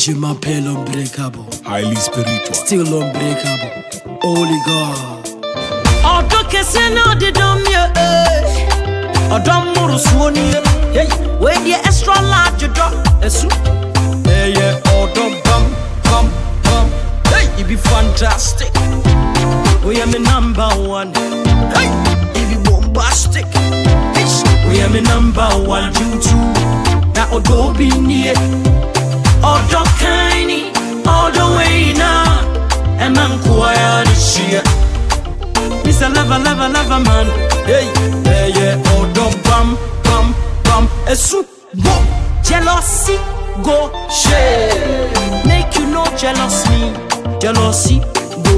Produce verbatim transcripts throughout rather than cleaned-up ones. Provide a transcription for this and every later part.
Jima Pel unbreakable, highly spiritual, still unbreakable. Holy God. Odo kese na de dom ye, odo muru suoni ye. Hey, we the extra large do, esu. Hey yeah, odo bum bum bum. Hey, it be fantastic. We are me number one. Hey, it be bombastic. Hey, we are me number one. You two, that odo be near. Odo kaini, odo way na, and man choir this year. Mister Lover, lover, lover man. Hey, hey, yeah, odo bum bum bum. Esu go jealousy go share. Make you no jealous me, jealousy go.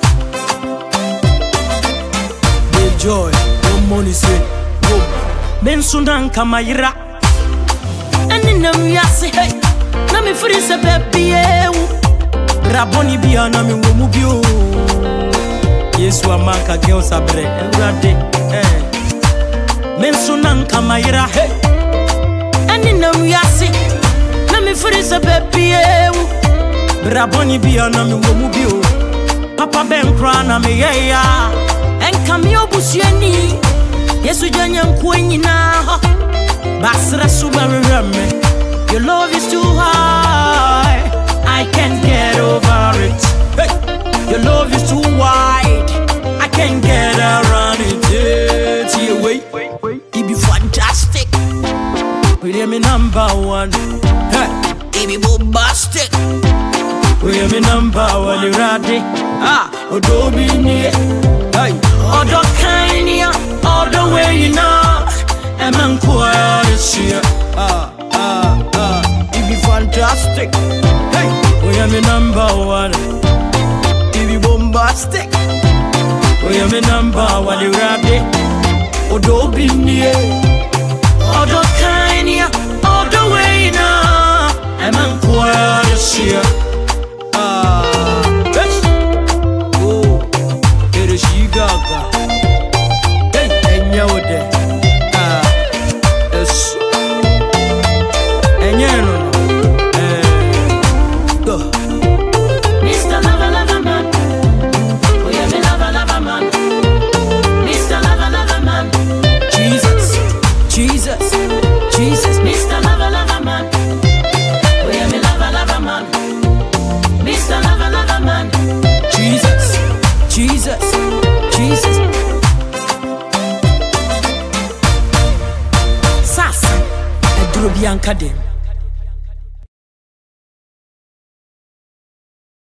With joy, no money say go. Ben sundan kamayira, and in the yasi hey. Na me free se baby ewu Raboni biya na me wo mu bio Yesu amanka geo sabre Ewrade eh Menso nanka mayira hey Eni na wiase Na me free se baby ewu Raboni biya na me wo mu bio Papa ben kra na me yeya Enka me obusuani Yesu janya nko nyina ho Basra suba remme. Your love is too high, I can't get over it. Hey. Your love is too wide, I can't get around it. It's your way, it be fantastic. We are me number one. Hey. It be bombastic. We are me number one. You ready? Ah, odo be near. Hey, odo kinda, odo way you know. And man choir this year. Ah. Fantastic. Hey, we are me number one. T V bombastic. We are me number one. You ready? Odo be near. Odo kinda. Odo way now. I'm on choir this year. Ah, yes. Oh, it is she gaga. Hey, and you there. Ah, yes. And you know. Jesus, Mister Lover, lover man. We are me lover, lover man. Mister Lover, lover man. Jesus, Jesus, Jesus. Sasa, Edro Bianca dem.